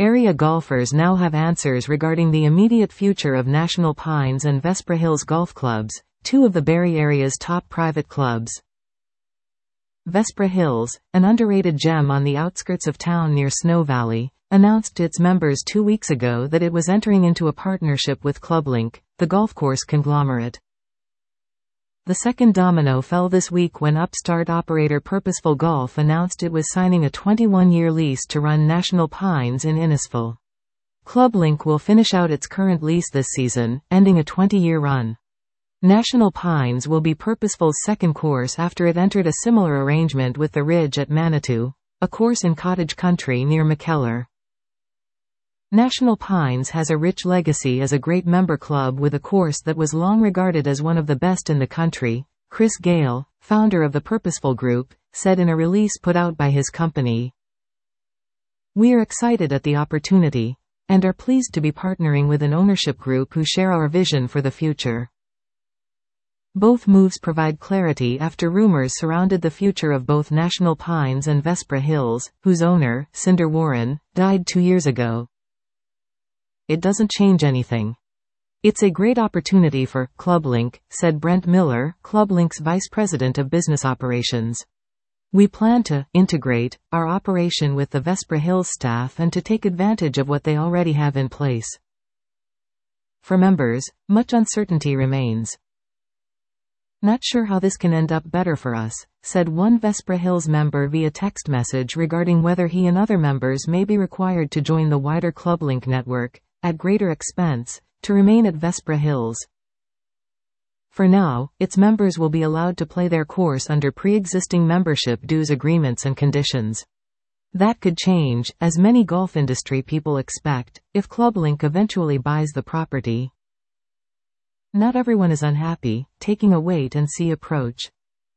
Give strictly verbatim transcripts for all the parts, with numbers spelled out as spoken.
Area golfers now have answers regarding the immediate future of National Pines and Vesper Hills golf clubs, two of the Barrie area's top private clubs. Vesper Hills, an underrated gem on the outskirts of town near Snow Valley, announced to its members two weeks ago that it was entering into a partnership with ClubLink, the golf course conglomerate. The second domino fell this week when upstart operator Purposeful Golf announced it was signing a twenty-one-year lease to run National Pines in Innisfil. ClubLink will finish out its current lease this season, ending a twenty-year run. National Pines will be Purposeful's second course after it entered a similar arrangement with The Ridge at Manitou, a course in cottage country near McKellar. National Pines has a rich legacy as a great member club with a course that was long regarded as one of the best in the country, Chris Gale, founder of the Purposeful Group, said in a release put out by his company. "We are excited at the opportunity, and are pleased to be partnering with an ownership group who share our vision for the future." Both moves provide clarity after rumors surrounded the future of both National Pines and Vesper Hills, whose owner, Cinder Warren, died two years ago. "It doesn't change anything. It's a great opportunity for ClubLink," said Brent Miller, ClubLink's vice president of business operations. "We plan to integrate our operation with the Vesper Hills staff and to take advantage of what they already have in place." For members, much uncertainty remains. "Not sure how this can end up better for us," said one Vesper Hills member via text message regarding whether he and other members may be required to join the wider ClubLink network, at greater expense, to remain at Vesper Hills. For now, its members will be allowed to play their course under pre-existing membership dues agreements and conditions. That could change, as many golf industry people expect, if ClubLink eventually buys the property. Not everyone is unhappy, taking a wait-and-see approach.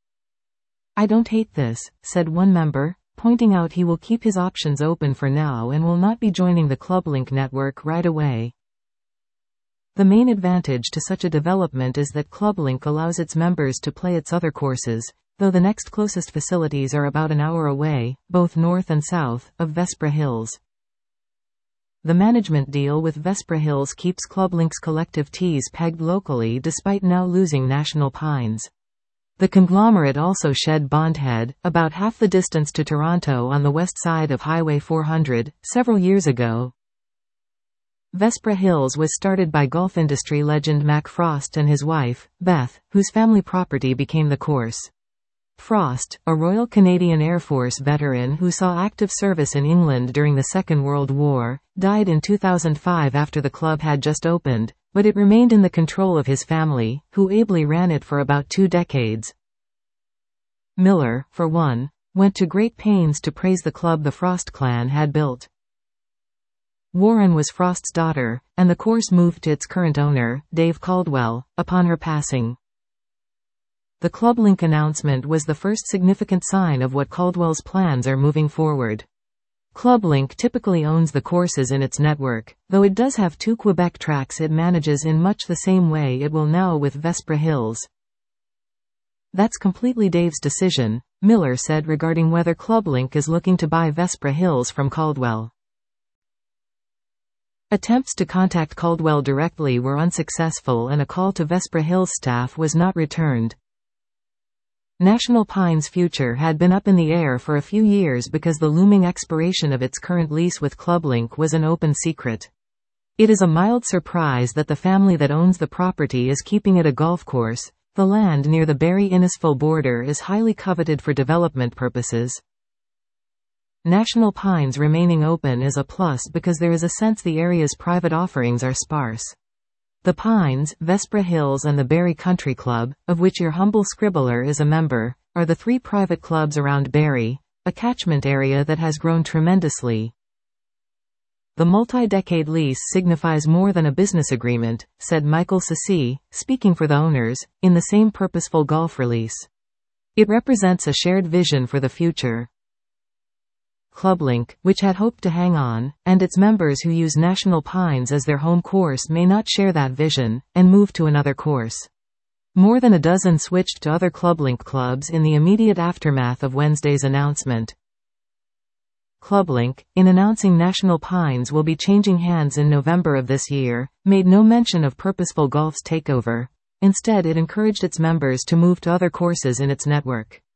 "I don't hate this," said one member, pointing out he will keep his options open for now and will not be joining the ClubLink network right away. The main advantage to such a development is that ClubLink allows its members to play its other courses, though the next closest facilities are about an hour away, both north and south, of Vesper Hills. The management deal with Vesper Hills keeps ClubLink's collective tees pegged locally despite now losing National Pines. The conglomerate also shed Bondhead, about half the distance to Toronto on the west side of Highway four hundred, several years ago. Vesper Hills was started by golf industry legend Mac Frost and his wife, Beth, whose family property became the course. Frost, a Royal Canadian Air Force veteran who saw active service in England during the Second World War, died in two thousand five after the club had just opened, but it remained in the control of his family, who ably ran it for about two decades. Miller, for one, went to great pains to praise the club the Frost clan had built. Warren was Frost's daughter, and the course moved to its current owner, Dave Caldwell, upon her passing. The ClubLink announcement was the first significant sign of what Caldwell's plans are moving forward. ClubLink typically owns the courses in its network, though it does have two Quebec tracks it manages in much the same way it will now with Vesper Hills. "That's completely Dave's decision," Miller said regarding whether ClubLink is looking to buy Vesper Hills from Caldwell. Attempts to contact Caldwell directly were unsuccessful and a call to Vesper Hills staff was not returned. National Pines' future had been up in the air for a few years because the looming expiration of its current lease with ClubLink was an open secret. It is a mild surprise that the family that owns the property is keeping it a golf course. The land near the Barrie-Innisfil border is highly coveted for development purposes. National Pines remaining open is a plus because there is a sense the area's private offerings are sparse. The Pines, Vesper Hills and the Barrie Country Club, of which your humble scribbler is a member, are the three private clubs around Barrie, a catchment area that has grown tremendously. "The multi-decade lease signifies more than a business agreement," said Michael Sassi, speaking for the owners, in the same Purposeful Golf release. "It represents a shared vision for the future." ClubLink, which had hoped to hang on, and its members who use National Pines as their home course may not share that vision, and move to another course. More than a dozen switched to other ClubLink clubs in the immediate aftermath of Wednesday's announcement. ClubLink, in announcing National Pines will be changing hands in November of this year, made no mention of Purposeful Golf's takeover. Instead, it encouraged its members to move to other courses in its network.